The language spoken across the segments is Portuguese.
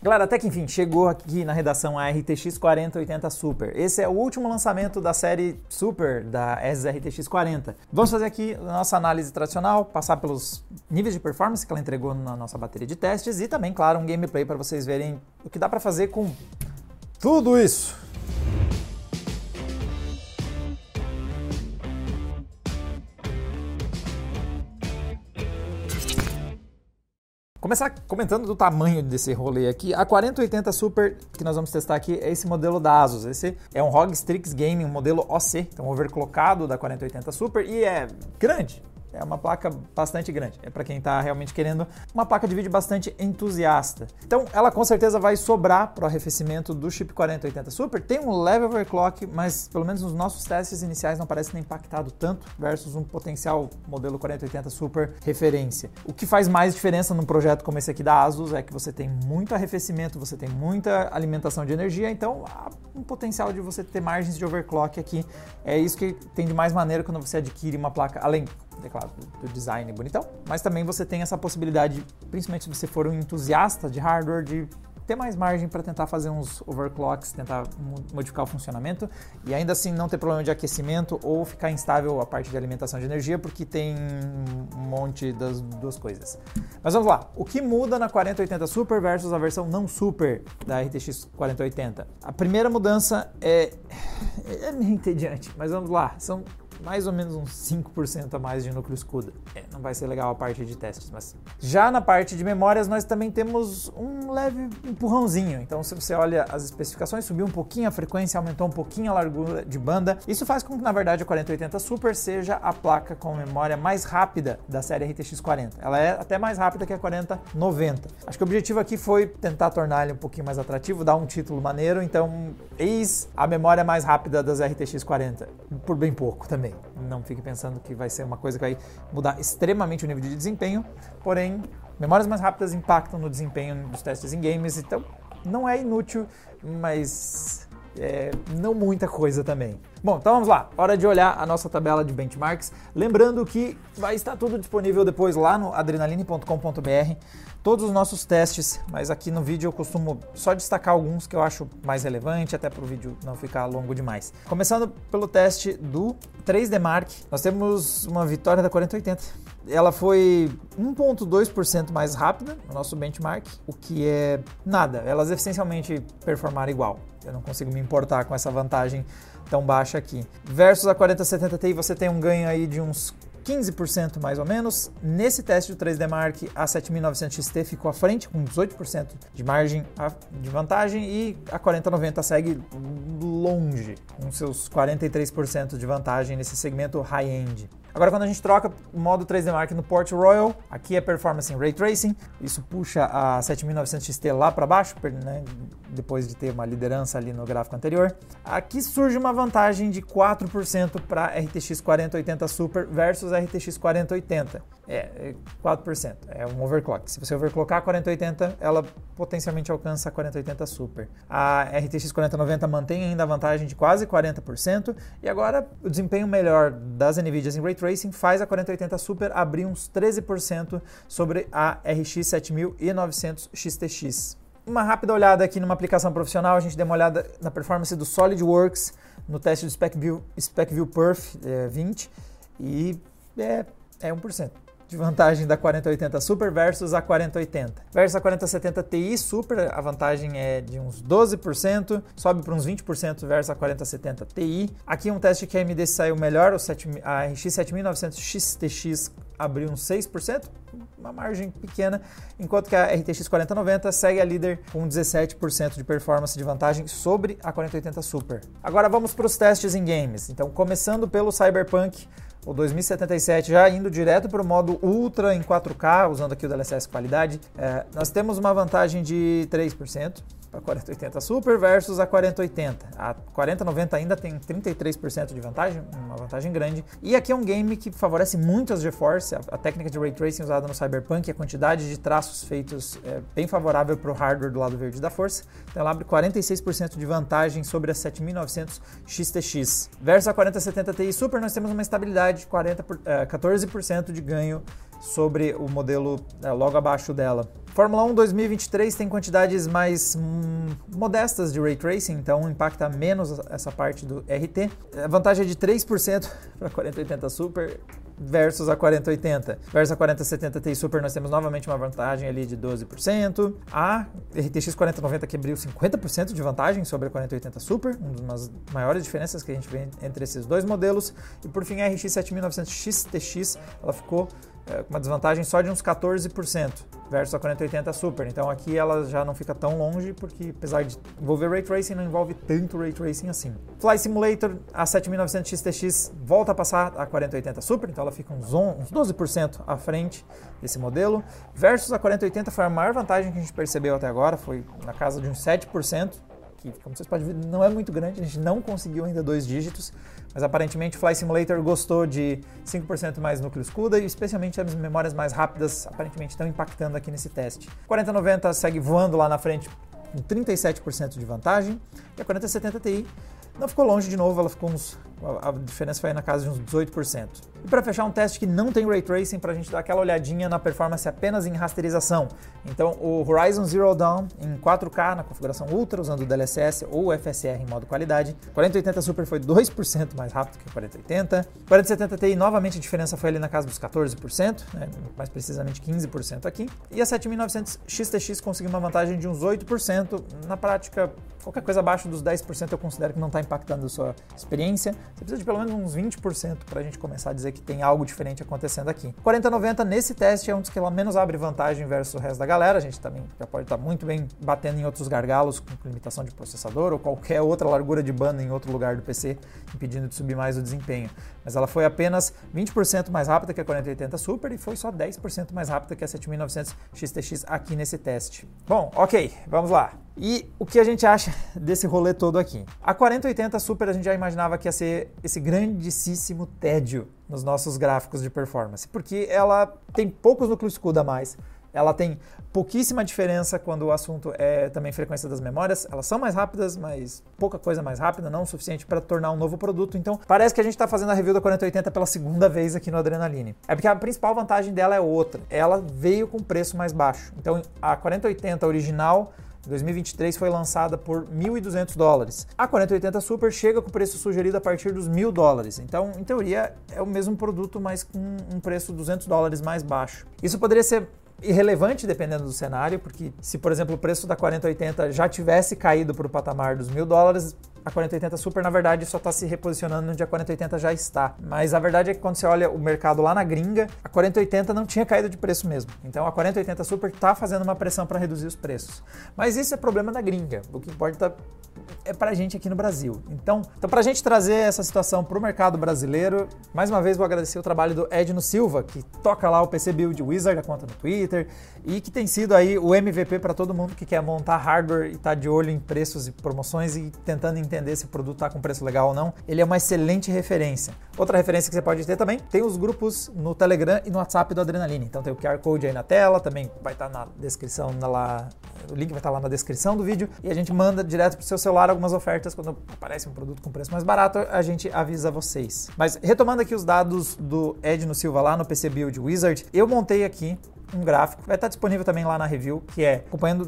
Galera, até que enfim, chegou aqui na redação a RTX 4080 Super. Esse é o último lançamento da série Super da Asus RTX 40. Vamos fazer aqui a nossa análise tradicional, passar pelos níveis de performance que ela entregou na nossa bateria de testes e também, claro, um gameplay para vocês verem o que dá para fazer com tudo isso. Começar comentando do tamanho desse rolê aqui. A 4080 Super que nós vamos testar aqui é esse modelo da Asus. Esse é um ROG Strix Gaming, modelo OC, então overclockado da 4080 Super e é grande. É uma placa bastante grande, é para quem está realmente querendo uma placa de vídeo bastante entusiasta. Então ela com certeza vai sobrar para o arrefecimento do chip 4080 Super. Tem um leve overclock, mas pelo menos nos nossos testes iniciais não parece ter impactado tanto versus um potencial modelo 4080 Super referência. O que faz mais diferença num projeto como esse aqui da Asus é que você tem muito arrefecimento, você tem muita alimentação de energia, então há um potencial de você ter margens de overclock aqui. É isso que tem de mais maneiro quando você adquire uma placa, além é claro, do design bonitão, mas também você tem essa possibilidade, principalmente se você for um entusiasta de hardware, de ter mais margem para tentar fazer uns overclocks, tentar modificar o funcionamento e ainda assim não ter problema de aquecimento ou ficar instável a parte de alimentação de energia, porque tem um monte das duas coisas. Mas vamos lá, o que muda na 4080 Super versus a versão não Super da RTX 4080? A primeira mudança é meio entediante, mas vamos lá, são mais ou menos uns 5% a mais de núcleo CUDA. Não vai ser legal a parte de testes, mas já na parte de memórias nós também temos um leve empurrãozinho. Então se você olha as especificações, subiu um pouquinho a frequência, aumentou um pouquinho a largura de banda. Isso faz com que na verdade a 4080 Super seja a placa com memória mais rápida da série RTX 40. Ela é até mais rápida que a 4090. Acho que o objetivo aqui foi tentar tornar ele um pouquinho mais atrativo, dar um título maneiro. Então eis a memória mais rápida das RTX 40, por bem pouco também. Não fique pensando que vai ser uma coisa que vai mudar extremamente o nível de desempenho, porém, memórias mais rápidas impactam no desempenho dos testes em games, então não é inútil, mas não muita coisa também. Bom, então vamos lá, hora de olhar a nossa tabela de benchmarks, lembrando que vai estar tudo disponível depois lá no adrenaline.com.br, todos os nossos testes, mas aqui no vídeo eu costumo só destacar alguns que eu acho mais relevante, até para o vídeo não ficar longo demais. Começando pelo teste do 3D Mark, nós temos uma vitória da 4080. Ela foi 1,2% mais rápida no nosso benchmark, o que é nada, elas essencialmente performaram igual. Eu não consigo me importar com essa vantagem tão baixa aqui. Versus a 4070 Ti você tem um ganho aí de uns 15% mais ou menos. Nesse teste do 3D Mark, a 7900 XT ficou à frente, com 18% de margem de vantagem, e a 4090 segue longe, com seus 43% de vantagem nesse segmento high-end. Agora, quando a gente troca o modo 3D Mark no Port Royal, aqui é Performance em Ray Tracing, isso puxa a 7900 XT lá para baixo, né, depois de ter uma liderança ali no gráfico anterior. Aqui surge uma vantagem de 4% para RTX 4080 Super versus a RTX 4080. 4%, é um overclock. Se você overclockar a 4080, ela potencialmente alcança a 4080 Super. A RTX 4090 mantém ainda a vantagem de quase 40%, e agora o desempenho melhor das NVIDIAs em Ray Tracing faz a 4080 Super abrir uns 13% sobre a RX 7900 XTX. Uma rápida olhada aqui numa aplicação profissional, a gente deu uma olhada na performance do SolidWorks no teste do SpecView Perf 20 e é 1% de vantagem da 4080 Super versus a 4080. Versus a 4070 Ti Super, a vantagem é de uns 12%, sobe para uns 20% versus a 4070 Ti. Aqui um teste que a AMD saiu melhor, a RX 7900 XTX abriu uns 6%, uma margem pequena, enquanto que a RTX 4090 segue a líder com 17% de performance de vantagem sobre a 4080 Super. Agora vamos para os testes em games. Então, começando pelo Cyberpunk, o 2077, já indo direto para o modo Ultra em 4K, usando aqui o DLSS qualidade, nós temos uma vantagem de 3% para a 4080 Super versus a 4080. A 4090 ainda tem 33% de vantagem, uma vantagem grande. E aqui é um game que favorece muito as GeForce, a técnica de Ray Tracing usada no Cyberpunk, a quantidade de traços feitos é bem favorável para o hardware do lado verde da força. Então ela abre 46% de vantagem sobre a 7900 XTX. Versus a 4070 Ti Super, nós temos uma estabilidade de 14% de ganho sobre o modelo logo abaixo dela. Fórmula 1 2023 tem quantidades mais modestas de Ray Tracing, então impacta menos essa parte do RT. A vantagem é de 3% para a 4080 Super versus a 4080. Versus a 4070 Ti Super nós temos novamente uma vantagem ali de 12%. A RTX 4090 que abriu 50% de vantagem sobre a 4080 Super, uma das maiores diferenças que a gente vê entre esses dois modelos. E por fim a RX 7900 XTX, ela ficou com uma desvantagem só de uns 14% versus a 4080 Super. Então aqui ela já não fica tão longe, porque apesar de envolver Ray Tracing, não envolve tanto Ray Tracing assim. Flight Simulator, a 7900 XTX volta a passar a 4080 Super, então ela fica uns 12% à frente desse modelo. Versus a 4080 foi a maior vantagem que a gente percebeu até agora, foi na casa de uns 7%. Que, como vocês podem ver, não é muito grande, a gente não conseguiu ainda 2 dígitos, mas aparentemente o Flight Simulator gostou de 5% mais núcleo CUDA e especialmente as memórias mais rápidas aparentemente estão impactando aqui nesse teste. 4090 segue voando lá na frente com 37% de vantagem e a 4070 Ti não ficou longe de novo, ela ficou a diferença foi na casa de uns 18%. E para fechar um teste que não tem Ray Tracing, para a gente dar aquela olhadinha na performance apenas em rasterização. Então o Horizon Zero Dawn em 4K na configuração Ultra, usando o DLSS ou FSR em modo qualidade. 4080 Super foi 2% mais rápido que a 4080. 4070 Ti, novamente a diferença foi ali na casa dos 14%, né? Mais precisamente 15% aqui. E a 7900 XTX conseguiu uma vantagem de uns 8%. Na prática, qualquer coisa abaixo dos 10% eu considero que não está impactando a sua experiência. Você precisa de pelo menos uns 20% para a gente começar a dizer que tem algo diferente acontecendo aqui. 4090 nesse teste é um dos que ela menos abre vantagem versus o resto da galera. A gente também já pode estar muito bem batendo em outros gargalos com limitação de processador ou qualquer outra largura de banda em outro lugar do PC, impedindo de subir mais o desempenho. Mas ela foi apenas 20% mais rápida que a 4080 Super e foi só 10% mais rápida que a 7900 XTX aqui nesse teste. Bom, ok, vamos lá. E o que a gente acha desse rolê todo aqui? A 4080 Super a gente já imaginava que ia ser esse grandíssimo tédio nos nossos gráficos de performance, porque ela tem poucos núcleos CUDA a mais, ela tem pouquíssima diferença quando o assunto é também frequência das memórias, elas são mais rápidas, mas pouca coisa mais rápida, não o suficiente para tornar um novo produto, então parece que a gente está fazendo a review da 4080 pela segunda vez aqui no Adrenaline. É porque a principal vantagem dela é outra, ela veio com preço mais baixo, então a 4080 original em 2023 foi lançada por $1.200. A 4080 Super chega com o preço sugerido a partir dos $1.000. Então, em teoria, é o mesmo produto, mas com um preço $200 mais baixo. Isso poderia ser irrelevante dependendo do cenário, porque se, por exemplo, o preço da 4080 já tivesse caído para o patamar dos $1.000, a 4080 Super, na verdade, só está se reposicionando onde a 4080 já está. Mas a verdade é que quando você olha o mercado lá na gringa, a 4080 não tinha caído de preço mesmo. Então a 4080 Super está fazendo uma pressão para reduzir os preços. Mas isso é problema da gringa. O que importa é pra gente aqui no Brasil. Então pra gente trazer essa situação pro mercado brasileiro, mais uma vez vou agradecer o trabalho do Edno Silva, que toca lá o PC Build Wizard, a conta no Twitter, e que tem sido aí o MVP para todo mundo que quer montar hardware e tá de olho em preços e promoções e tentando entender se o produto tá com preço legal ou não. Ele é uma excelente referência. Outra referência que você pode ter também, tem os grupos no Telegram e no WhatsApp do Adrenaline. Então tem o QR Code aí na tela, também vai estar na descrição lá, o link vai estar lá na descrição do vídeo, e a gente manda direto pro seu celular algumas ofertas. Quando aparece um produto com preço mais barato, a gente avisa vocês. Mas retomando aqui os dados do Edno Silva lá no PC Build Wizard, eu montei aqui um gráfico, vai estar disponível também lá na review, que é acompanhando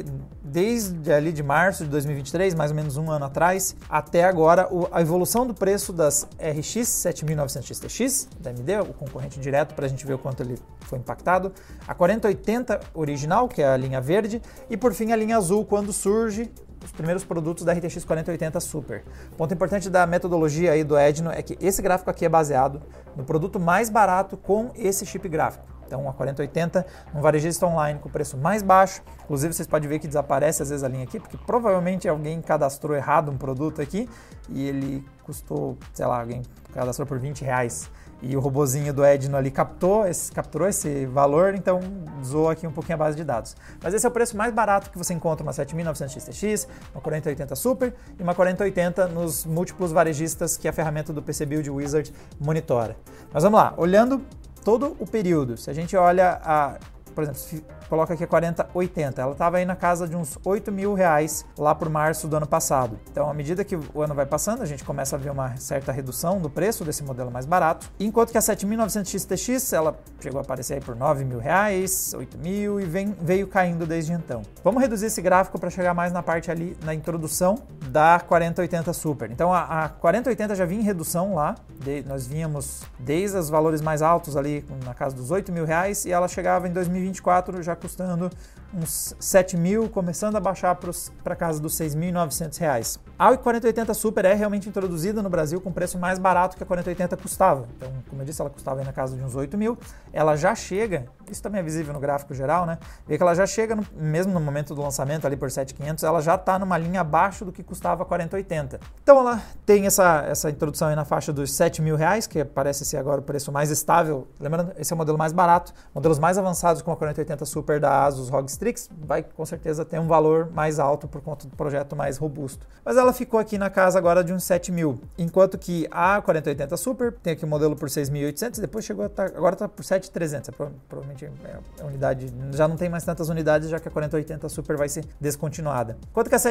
desde ali de março de 2023, mais ou menos um ano atrás, até agora, a evolução do preço das RX 7900 XTX, da AMD, o concorrente direto, para a gente ver o quanto ele foi impactado, a 4080 original, que é a linha verde, e por fim a linha azul, quando surge os primeiros produtos da RTX 4080 Super. O ponto importante da metodologia aí do Edno é que esse gráfico aqui é baseado no produto mais barato com esse chip gráfico. Então a 4080, um varejista online com preço mais baixo, inclusive vocês podem ver que desaparece às vezes a linha aqui, porque provavelmente alguém cadastrou errado um produto aqui e ele custou, sei lá, alguém cadastrou por R$20 e o robozinho do Edno ali capturou esse valor, então zoou aqui um pouquinho a base de dados. Mas esse é o preço mais barato que você encontra uma 7900 XTX, uma 4080 Super e uma 4080 nos múltiplos varejistas que a ferramenta do PC Build Wizard monitora. Mas vamos lá, olhando todo o período, se a gente olha por exemplo, se coloca aqui a 4080, ela estava aí na casa de uns R$8.000 lá por março do ano passado. Então, à medida que o ano vai passando, a gente começa a ver uma certa redução do preço desse modelo mais barato, enquanto que a 7900 XTX, ela chegou a aparecer aí por R$9.000, R$8.000 e veio caindo desde então. Vamos reduzir esse gráfico para chegar mais na parte ali, na introdução da 4080 Super. Então, a 4080 já vinha em redução lá, nós vínhamos desde os valores mais altos ali, na casa dos R$8.000, e ela chegava em 2024 já custando uns 7.000, começando a baixar para casa dos R$6.900. A 4080 Super é realmente introduzida no Brasil com preço mais barato que a 4080 custava. Então, como eu disse, ela custava aí na casa de uns 8.000. Ela já chega, isso também é visível no gráfico geral, né? Vê que ela já chega, mesmo no momento do lançamento ali por 7.500, ela já está numa linha abaixo do que custava a 4080. Então, ela tem essa introdução aí na faixa dos R$7.000, que parece ser agora o preço mais estável. Lembrando, esse é o modelo mais barato. Modelos mais avançados como a 4080 Super da Asus ROG Strix vai com certeza ter um valor mais alto por conta do projeto mais robusto. Mas ela ficou aqui na casa agora de uns 7.000, enquanto que a 4080 Super tem aqui o modelo por 6.800, depois chegou agora está por 7.300. Provavelmente a unidade já não tem mais tantas unidades, já que a 4080 Super vai ser descontinuada. Enquanto que a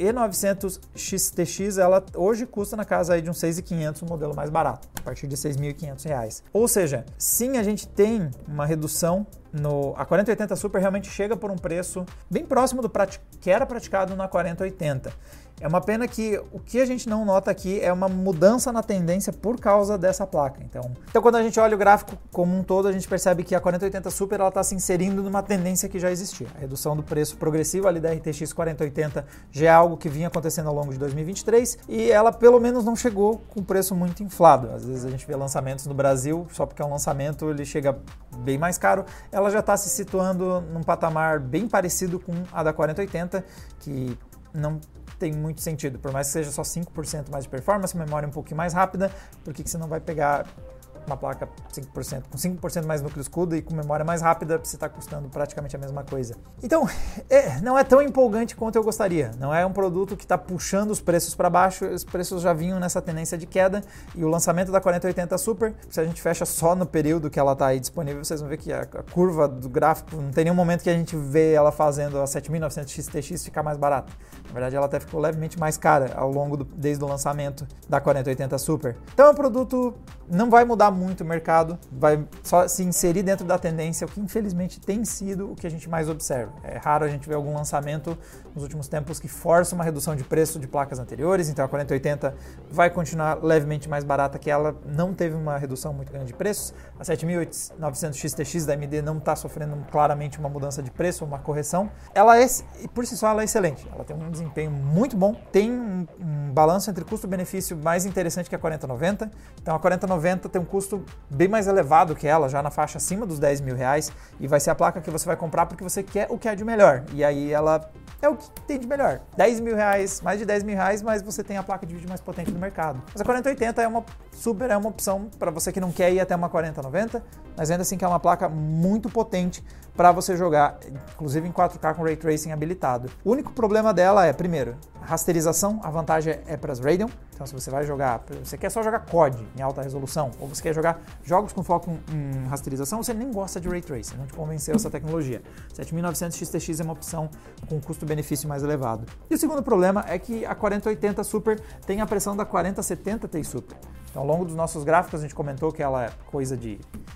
7900 XTX, ela hoje custa na casa aí de uns 6.500, o modelo mais barato, a partir de R$6.500. Ou seja, sim, a gente tem uma redução a 4080 Super realmente chega por um preço bem próximo do que era praticado na 4080. É uma pena que o que a gente não nota aqui é uma mudança na tendência por causa dessa placa. Então quando a gente olha o gráfico como um todo, a gente percebe que a 4080 Super está se inserindo numa tendência que já existia. A redução do preço progressivo ali da RTX 4080 já é algo que vinha acontecendo ao longo de 2023 e ela pelo menos não chegou com preço muito inflado. Às vezes a gente vê lançamentos no Brasil, só porque é um lançamento ele chega bem mais caro. Ela já está se situando num patamar bem parecido com a da 4080, que não tem muito sentido, por mais que seja só 5% mais de performance, memória um pouquinho mais rápida, por que você não vai pegar uma placa 5%, com 5% mais núcleo escudo e com memória mais rápida, você está custando praticamente a mesma coisa. Então, não é tão empolgante quanto eu gostaria. Não é um produto que está puxando os preços para baixo, os preços já vinham nessa tendência de queda, e o lançamento da 4080 Super, se a gente fecha só no período que ela está aí disponível, vocês vão ver que a curva do gráfico, não tem nenhum momento que a gente vê ela fazendo a 7900 XTX ficar mais barata. Na verdade, ela até ficou levemente mais cara ao longo desde o lançamento da 4080 Super. Então, é um produto não vai mudar muito o mercado, vai só se inserir dentro da tendência, o que infelizmente tem sido o que a gente mais observa. É raro a gente ver algum lançamento nos últimos tempos que força uma redução de preço de placas anteriores, então a 4080 vai continuar levemente mais barata que ela, não teve uma redução muito grande de preços. A 7900 XTX da AMD não está sofrendo claramente uma mudança de preço, uma correção. Ela por si só, ela é excelente, ela tem um desempenho muito bom, tem um balanço entre custo-benefício mais interessante que a 4090, então a 4090 tem um custo bem mais elevado que ela, já na faixa acima dos R$10.000, e vai ser a placa que você vai comprar porque você quer o que é de melhor, e aí ela é o que tem de melhor. R$10.000, mais de R$10.000, mas você tem a placa de vídeo mais potente do mercado. Mas a 4080 é uma opção para você que não quer ir até uma 4090, mas ainda assim que é uma placa muito potente para você jogar, inclusive em 4K com Ray Tracing habilitado. O único problema dela é, primeiro, rasterização. A vantagem é para as Radeon. Então, se você vai jogar, você quer só jogar COD em alta resolução, ou você quer jogar jogos com foco em rasterização, você nem gosta de Ray Tracing, não te convenceu essa tecnologia. 7900 XTX é uma opção com custo-benefício mais elevado. E o segundo problema é que a 4080 Super tem a pressão da 4070 Ti Super. Então, ao longo dos nossos gráficos, a gente comentou que ela é coisa de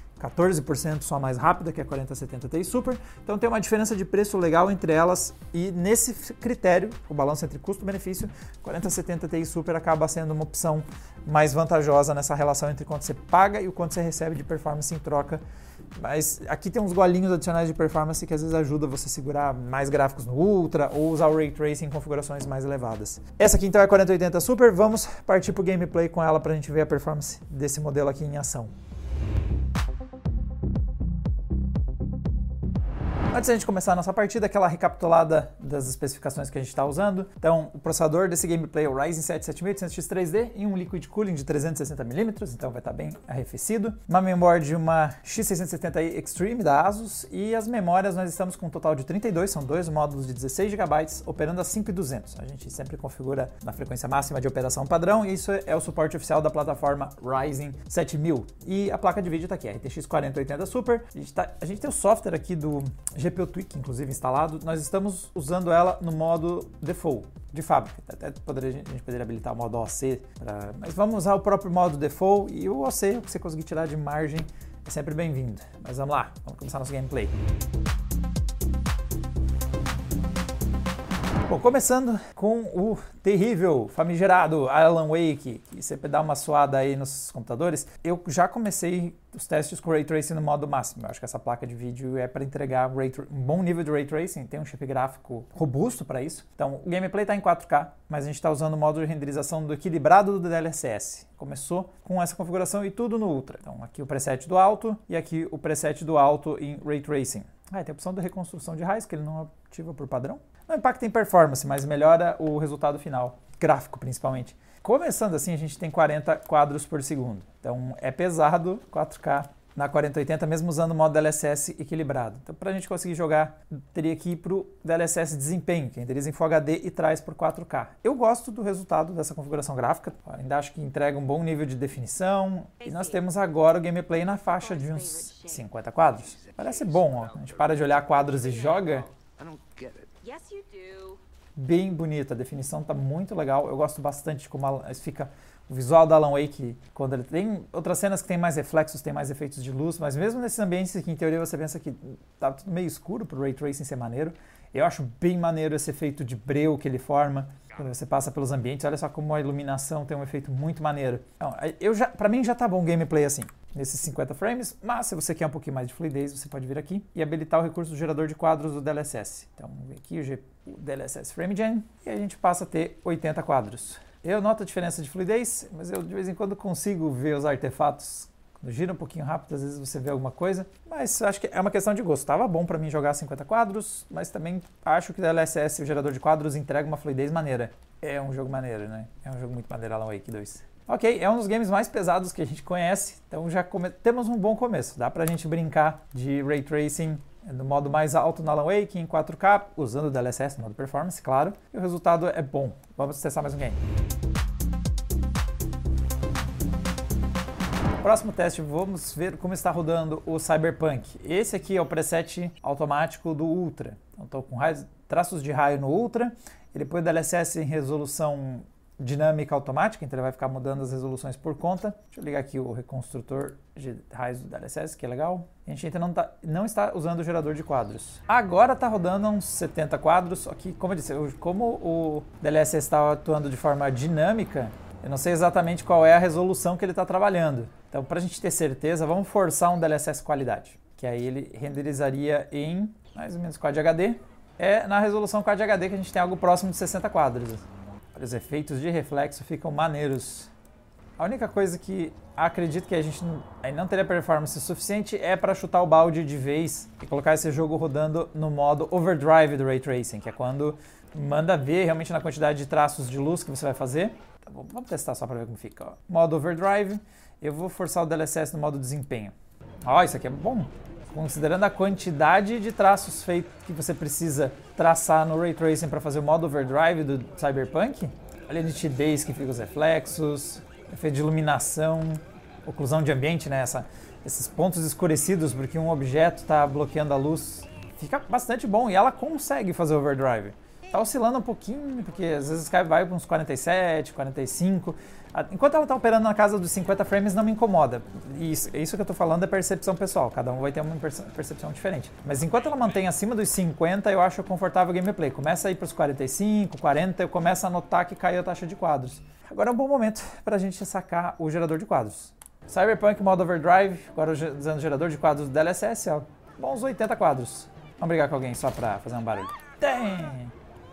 14% só mais rápida que a 4070 Ti Super, então tem uma diferença de preço legal entre elas, e nesse critério, o balanço entre custo-benefício, 4070 Ti Super acaba sendo uma opção mais vantajosa nessa relação entre quanto você paga e o quanto você recebe de performance em troca. Mas aqui tem uns golinhos adicionais de performance que às vezes ajuda você a segurar mais gráficos no Ultra ou usar o Ray Tracing em configurações mais elevadas. Essa aqui então é a 4080 Super, vamos partir para o gameplay com ela para a gente ver a performance desse modelo aqui em ação. Antes de a gente começar a nossa partida, aquela recapitulada das especificações que a gente está usando. Então, o processador desse gameplay é o Ryzen 7 7800X3D em um liquid cooling de 360mm, então vai estar bem arrefecido. Uma mainboard, uma X670i Extreme da Asus, e as memórias nós estamos com um total de 32, são dois módulos de 16 GB, operando a 5200. A gente sempre configura na frequência máxima de operação padrão, e isso é o suporte oficial da plataforma Ryzen 7000. E a placa de vídeo está aqui, a RTX 4080 Super. A gente tem o software aqui do GPU Tweak, inclusive, instalado. Nós estamos usando ela no modo default, de fábrica. Até a gente poderia habilitar o modo OC, mas vamos usar o próprio modo default, e o OC, o que você conseguir tirar de margem, é sempre bem-vindo. Mas vamos lá, vamos começar nosso gameplay. Bom, começando com o terrível, famigerado Alan Wake, que sempre dá uma suada aí nos computadores. Eu já comecei os testes com Ray Tracing no modo máximo. Eu acho que essa placa de vídeo é para entregar um bom nível de Ray Tracing, tem um chip gráfico robusto para isso. Então, o gameplay está em 4K, mas a gente está usando o modo de renderização do equilibrado do DLSS. Começou com essa configuração e tudo no Ultra. Então, aqui o preset do alto e aqui o preset do alto em Ray Tracing. Tem a opção de reconstrução de raiz, que ele não ativa por padrão. Não impacta em performance, mas melhora o resultado final, gráfico principalmente. Começando assim, a gente tem 40 quadros por segundo. Então é pesado, 4K na 4080, mesmo usando o modo DLSS equilibrado. Então, para a gente conseguir jogar, teria que ir para o DLSS desempenho, que renderiza em Full HD e traz por 4K. Eu gosto do resultado dessa configuração gráfica, ainda acho que entrega um bom nível de definição. E nós temos agora o gameplay na faixa de uns 50 quadros. Parece bom, ó. A gente para de olhar quadros e joga. Bem bonita, a definição está muito legal. Eu gosto bastante de como fica o visual da Alan Wake, quando ele tem outras cenas que tem mais reflexos, tem mais efeitos de luz, mas mesmo nesses ambientes que em teoria você pensa que tá tudo meio escuro pro Ray Tracing ser maneiro, eu acho bem maneiro esse efeito de breu que ele forma quando você passa pelos ambientes. Olha só como a iluminação tem um efeito muito maneiro. Então, pra mim já tá bom o gameplay assim, nesses 50 frames, mas se você quer um pouquinho mais de fluidez, você pode vir aqui e habilitar o recurso do gerador de quadros do DLSS. Então, vamos ver aqui o DLSS FrameGen e a gente passa a ter 80 quadros. Eu noto a diferença de fluidez, mas eu de vez em quando consigo ver os artefatos. Quando gira um pouquinho rápido, às vezes você vê alguma coisa, mas acho que é uma questão de gosto. Tava bom para mim jogar 50 quadros, mas também acho que o DLSS, o gerador de quadros, entrega uma fluidez maneira. É um jogo maneiro, né? É um jogo muito maneiro, Alan Wake 2. Ok, é um dos games mais pesados que a gente conhece, então já temos um bom começo. Dá pra gente brincar de Ray Tracing no modo mais alto no Alan Wake, em 4K, usando o DLSS no modo Performance, claro. E o resultado é bom. Vamos testar mais um game. Próximo teste, vamos ver como está rodando o Cyberpunk. Esse aqui é o preset automático do Ultra. Então, estou com traços de raio no Ultra. Ele põe o DLSS em resolução dinâmica automática, então ele vai ficar mudando as resoluções por conta. Deixa eu ligar aqui o reconstrutor de raios do DLSS, que é legal. A gente ainda não está usando o gerador de quadros. Agora está rodando uns 70 quadros, aqui, como eu disse, como o DLSS está atuando de forma dinâmica, eu não sei exatamente qual é a resolução que ele está trabalhando. Então, para a gente ter certeza, vamos forçar um DLSS qualidade, que aí ele renderizaria em mais ou menos Quad HD. É na resolução Quad HD que a gente tem algo próximo de 60 quadros. Os efeitos de reflexo ficam maneiros. A única coisa que acredito que a gente não teria performance suficiente é para chutar o balde de vez e colocar esse jogo rodando no modo Overdrive do Ray Tracing, que é quando manda ver realmente na quantidade de traços de luz que você vai fazer. Tá bom, vamos testar só para ver como fica. Ó. Modo Overdrive, eu vou forçar o DLSS no modo Desempenho. Ó, isso aqui é bom. Considerando a quantidade de traços feitos que você precisa traçar no Ray Tracing para fazer o modo Overdrive do Cyberpunk, olha a nitidez que fica os reflexos, efeito de iluminação, oclusão de ambiente, né? Esses pontos escurecidos porque um objeto está bloqueando a luz. Fica bastante bom e ela consegue fazer Overdrive. Tá oscilando um pouquinho, porque às vezes vai para uns 47, 45. Enquanto ela está operando na casa dos 50 frames, não me incomoda. Isso que eu estou falando é percepção pessoal. Cada um vai ter uma percepção diferente. Mas enquanto ela mantém acima dos 50, eu acho confortável o gameplay. Começa a ir para os 45, 40, eu começo a notar que caiu a taxa de quadros. Agora é um bom momento para a gente sacar o gerador de quadros. Cyberpunk modo Overdrive, agora usando o gerador de quadros do DLSS, ó, bons 80 quadros. Vamos brigar com alguém só para fazer um barulho. Tem!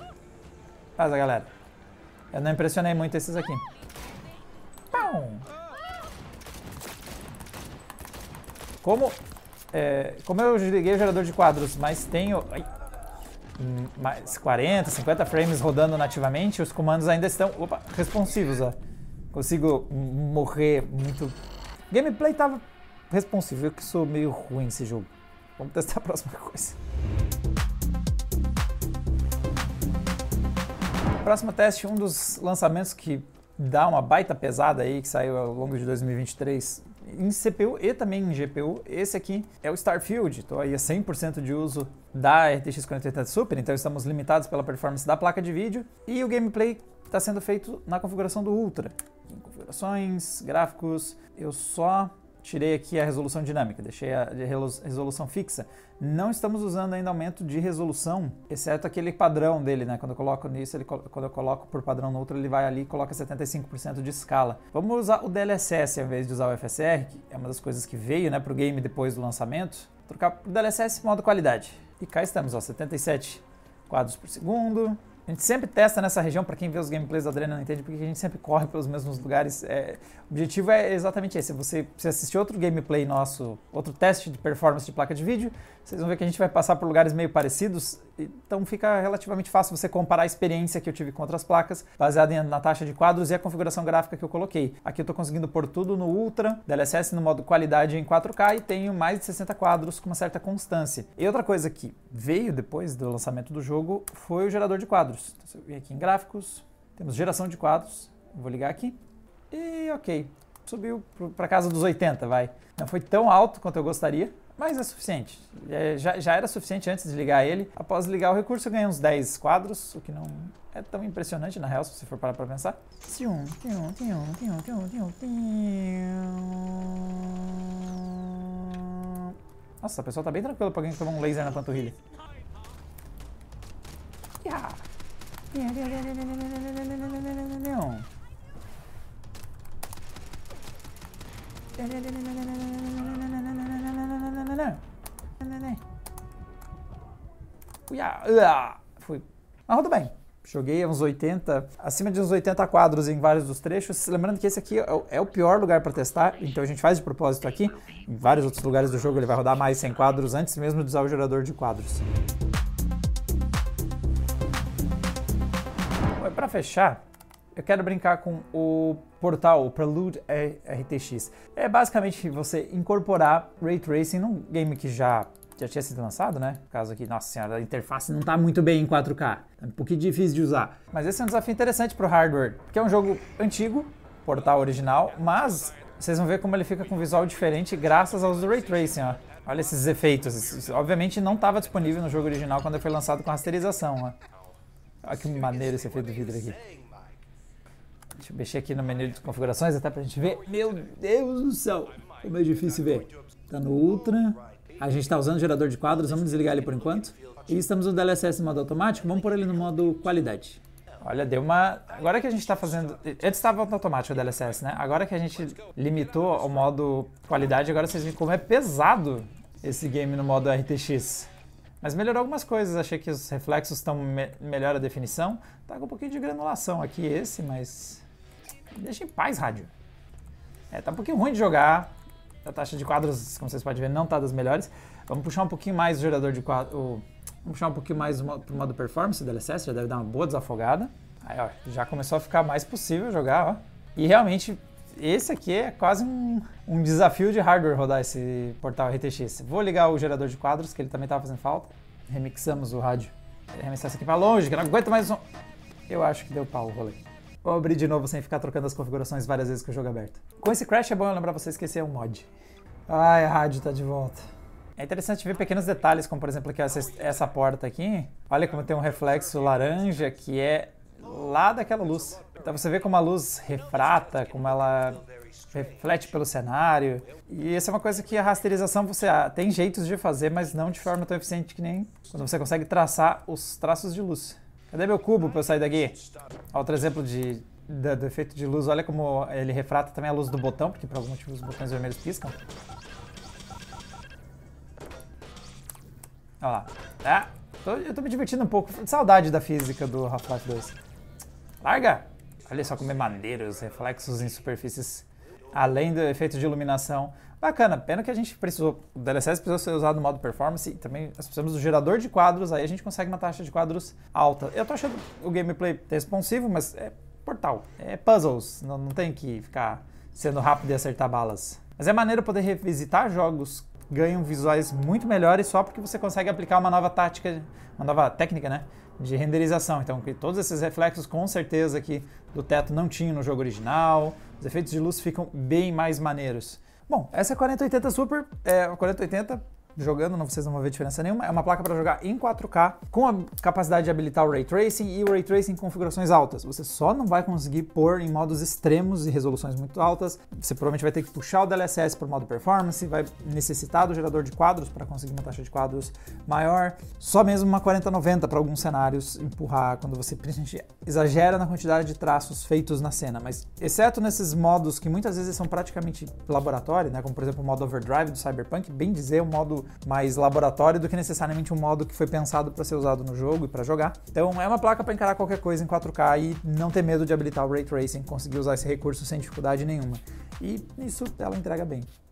Faz, galera. Eu não impressionei muito esses aqui. Pão! Como Como eu desliguei o gerador de quadros, mas tenho mais 40, 50 frames rodando nativamente, os comandos ainda estão responsivos. Ó. Consigo morrer muito. O gameplay tava responsivo, eu que sou meio ruim nesse jogo. Vamos testar a próxima coisa. Próximo teste, um dos lançamentos que dá uma baita pesada aí, que saiu ao longo de 2023 em CPU e também em GPU. Esse aqui é o Starfield, estou aí a 100% de uso da RTX 4080 Super, então estamos limitados pela performance da placa de vídeo e o gameplay está sendo feito na configuração do Ultra. Em configurações, gráficos, eu só tirei aqui a resolução dinâmica, deixei a resolução fixa. Não estamos usando ainda aumento de resolução, exceto aquele padrão dele, né? Quando eu coloco nisso, quando eu coloco por padrão no Ultra, ele vai ali e coloca 75% de escala. Vamos usar o DLSS ao invés de usar o FSR, que é uma das coisas que veio, né, para o game depois do lançamento. Trocar o DLSS modo qualidade. E cá estamos, ó, 77 quadros por segundo. A gente sempre testa nessa região, para quem vê os gameplays do Adriano não entende, porque a gente sempre corre pelos mesmos lugares. O objetivo é exatamente esse. Se assistir outro gameplay nosso, outro teste de performance de placa de vídeo, vocês vão ver que a gente vai passar por lugares meio parecidos, então fica relativamente fácil você comparar a experiência que eu tive com outras placas, baseada na taxa de quadros e a configuração gráfica que eu coloquei. Aqui eu estou conseguindo pôr tudo no Ultra, DLSS no modo qualidade em 4K e tenho mais de 60 quadros com uma certa constância. E outra coisa que veio depois do lançamento do jogo foi o gerador de quadros. Então, se eu vir aqui em gráficos, temos geração de quadros, eu vou ligar aqui e ok, subiu para casa dos 80, vai. Não foi tão alto quanto eu gostaria, mas é suficiente. Já era suficiente antes de ligar ele. Após ligar o recurso eu ganhei uns 10 quadros, o que não é tão impressionante na real, se você for parar para pensar. Nossa, a pessoa tá bem tranquila para alguém que tomar um laser na panturrilha. Fui. Mas roda bem. Joguei uns 80, acima de uns 80 quadros em vários dos trechos. Lembrando que esse aqui é o pior lugar para testar, então a gente faz de propósito aqui. Em vários outros lugares do jogo ele vai rodar mais 100 quadros antes mesmo de usar o gerador de quadros. Para fechar, eu quero brincar com o portal, o Prelude RTX. É basicamente você incorporar Ray Tracing num game que já tinha sido lançado, né? No caso aqui, nossa senhora, a interface não está muito bem em 4K. É um pouquinho difícil de usar. Mas esse é um desafio interessante para o hardware, porque é um jogo antigo, portal original, mas vocês vão ver como ele fica com um visual diferente graças ao uso do Ray Tracing, ó. Olha esses efeitos. Isso, obviamente não estava disponível no jogo original quando ele foi lançado com rasterização, ó. Olha que maneiro esse efeito do vidro aqui. Deixa eu mexer aqui no menu de configurações até pra gente ver. Meu Deus do céu, como é difícil ver. Tá no Ultra. A gente tá usando o gerador de quadros, vamos desligar ele por enquanto. E estamos no DLSS no modo automático, vamos pôr ele no modo qualidade. Olha, deu uma... Agora que a gente tá fazendo... Antes estava no automático o DLSS, né? Agora que a gente limitou ao modo qualidade, agora vocês veem como é pesado esse game no modo RTX. Mas melhorou algumas coisas, achei que os reflexos estão melhor a definição. Tá com um pouquinho de granulação aqui esse, mas deixa em paz, rádio. Tá um pouquinho ruim de jogar. A taxa de quadros, como vocês podem ver, não tá das melhores. Vamos puxar um pouquinho mais o gerador de quadros. Vamos puxar um pouquinho mais pro modo performance do DLSS, já deve dar uma boa desafogada. Aí, ó, já começou a ficar mais possível jogar, ó. E realmente, esse aqui é quase um desafio de hardware rodar esse portal RTX. Vou ligar o gerador de quadros, que ele também estava fazendo falta. Remixamos o rádio. Remixar isso aqui para longe, que não aguento mais um. Eu acho que deu pau o rolê. Vou abrir de novo sem ficar trocando as configurações várias vezes com o jogo aberto. Com esse crash é bom eu lembrar vocês que esse é um mod. Ai, a rádio tá de volta. É interessante ver pequenos detalhes, como por exemplo aqui essa porta aqui. Olha como tem um reflexo laranja que é lá daquela luz. Então você vê como a luz refrata, como ela reflete pelo cenário. E essa é uma coisa que a rasterização você tem jeitos de fazer, mas não de forma tão eficiente que nem quando você consegue traçar os traços de luz. Cadê meu cubo para eu sair daqui? Outro exemplo do efeito de luz, olha como ele refrata também a luz do botão, porque por algum motivo os botões vermelhos piscam. Olha lá. Eu tô me divertindo um pouco. Saudade da física do Half-Life 2. Larga! Olha só como é maneiro os reflexos em superfícies. Além do efeito de iluminação, Bacana, pena que a gente precisou, o DLSS precisou ser usado no modo performance e também nós precisamos do gerador de quadros, aí a gente consegue uma taxa de quadros alta. Eu tô achando o gameplay responsivo, mas é portal, é puzzles, não tem que ficar sendo rápido e acertar balas. Mas é maneiro poder revisitar jogos que ganham visuais muito melhores só porque você consegue aplicar uma nova tática, uma nova técnica, né, de renderização. Então, que todos esses reflexos com certeza aqui do teto não tinham no jogo original, os efeitos de luz ficam bem mais maneiros. Bom, essa é a 4080 Super, a 4080 jogando, vocês não vão ver diferença nenhuma, é uma placa para jogar em 4K, com a capacidade de habilitar o Ray Tracing e o Ray Tracing em configurações altas. Você só não vai conseguir pôr em modos extremos e resoluções muito altas, você provavelmente vai ter que puxar o DLSS para o modo performance, vai necessitar do gerador de quadros para conseguir uma taxa de quadros maior, só mesmo uma 4090 para alguns cenários empurrar quando você principalmente exagera na quantidade de traços feitos na cena, mas exceto nesses modos que muitas vezes são praticamente laboratório, né, como por exemplo o modo Overdrive do Cyberpunk, bem dizer, um modo mais laboratório do que necessariamente um modo que foi pensado para ser usado no jogo e para jogar. Então é uma placa para encarar qualquer coisa em 4K e não ter medo de habilitar o Ray Tracing, conseguir usar esse recurso sem dificuldade nenhuma. E isso ela entrega bem.